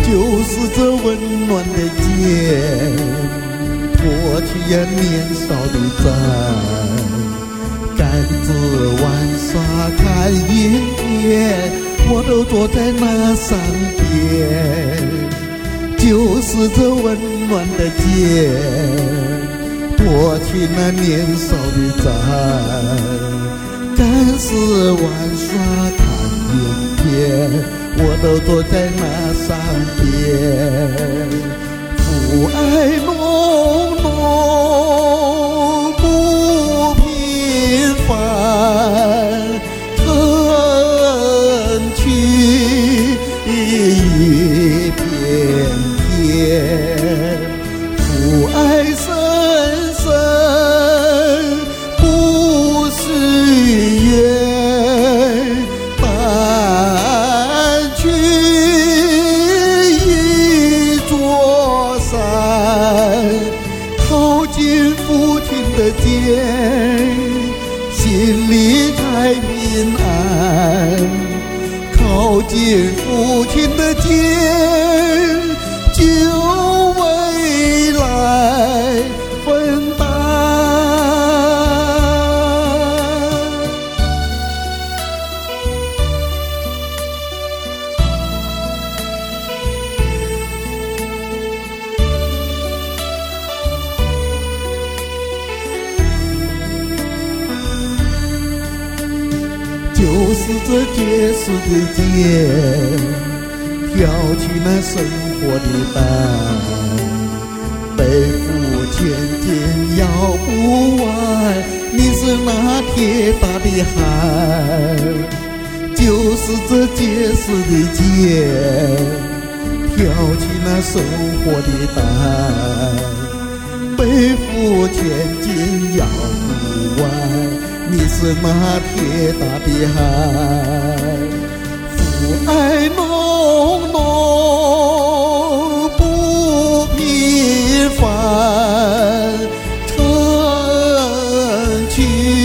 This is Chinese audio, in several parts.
就是这温暖的肩，托起呀年少的债。杆子玩耍看云烟，我都坐在那山边。就是这温暖的肩，托起那年少的债。杆子玩耍看云天，我都坐在那山边。父爱浓浓不平凡，疼去一片天。父爱深深不是缘，搬去一座山，靠近父亲的肩，心里才平安。靠近父亲的肩，就未来分担。就是这结实的肩，挑起那生活的担，背负千斤摇不完，你是那铁打的汉。就是这结实的肩，挑起那生活的担，背负千斤摇不完，你是那铁打的汉。父爱浓浓不平凡，疼去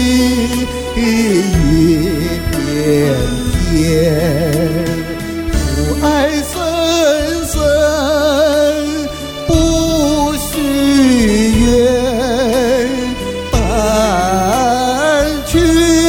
一片天。父爱深深不许缘，搬去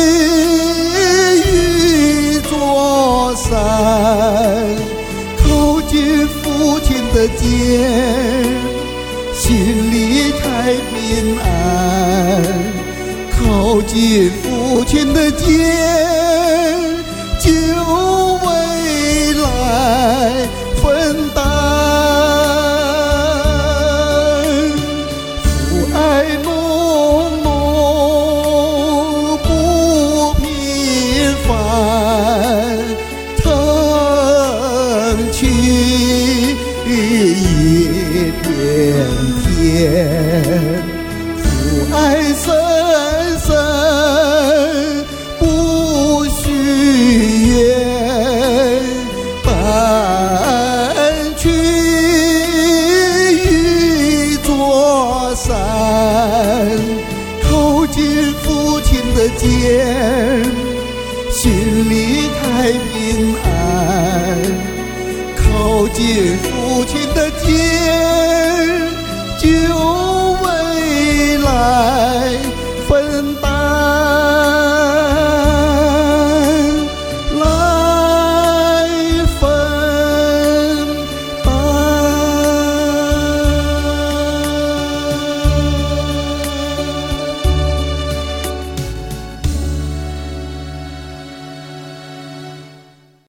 一座山，靠近父亲的肩，心里才平安。靠近父亲的肩，就未来分担。父爱浓浓不平凡，疼去一片天。父爱深深不许缘，搬去一座山，靠近父亲的肩，心里才平安。靠近父亲的肩，